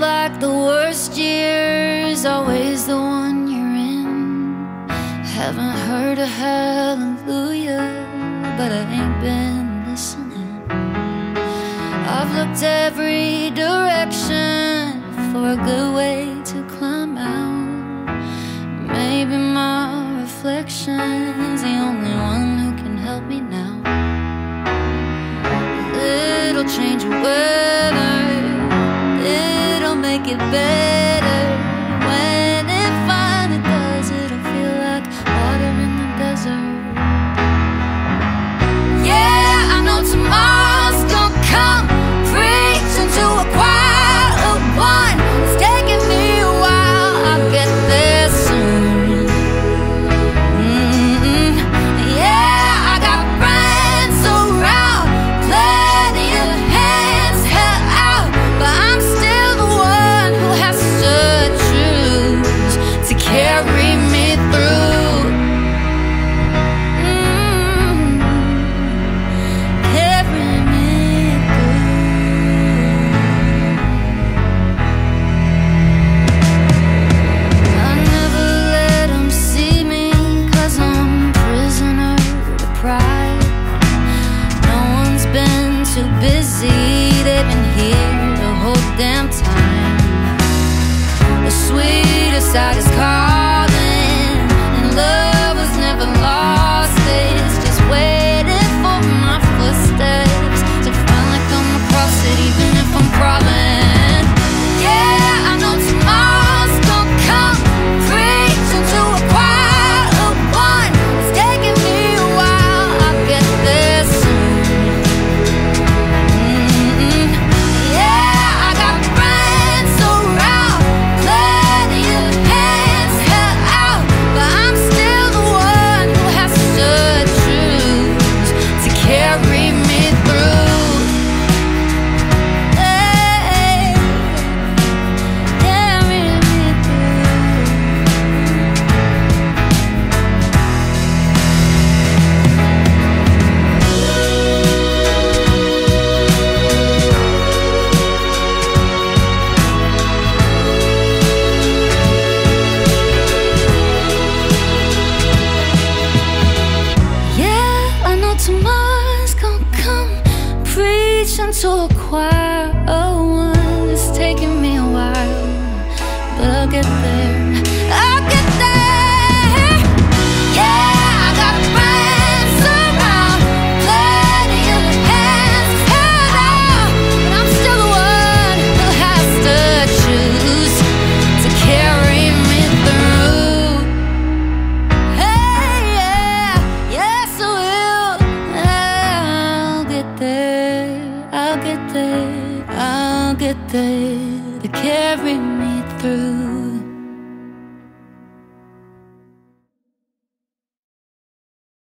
like the worst year's always the one you're in. Haven't heard a hallelujah, but I ain't been listening. I've looked every direction for a good way to climb out. Maybe my reflection's the only one who can help me now. Little change of weather, it'll make it better. When it finally does, it'll feel like water in the desert. Yeah, I know tomorrow's gonna come, preaching to a choir of one. It's taking me a while, I'll get there soon. Yeah, I got friends around, plenty of hands held out, but I'm still the one who has to choose to carry me through. Carry me through. I never let 'em see me, 'cause I'm prisoner to pride. No one's been too busy, they've been here the whole damn time. The sweetest side is calling, and love was never lost. It's just waiting for my footsteps to finally come across it, even if I'm crawling. Yeah, I know tomorrow's gonna come, preaching to a choir of one. It's taking me a while, I'll get there soon. Yeah, I got friends around, plenty of hands held out, but I'm still the one who has to choose to carry me through. Hey, carry me through. Yeah, I know tomorrow's gonna come, preaching to a choir of one. It's taking me a while, but I'll get there. I'll get there. Yeah, I got friends around, plenty of hands held out, but I'm still the one who has to choose to carry me through. Hey, yeah, yes I will. I'll get there, I'll get there, I'll get there to carry me through.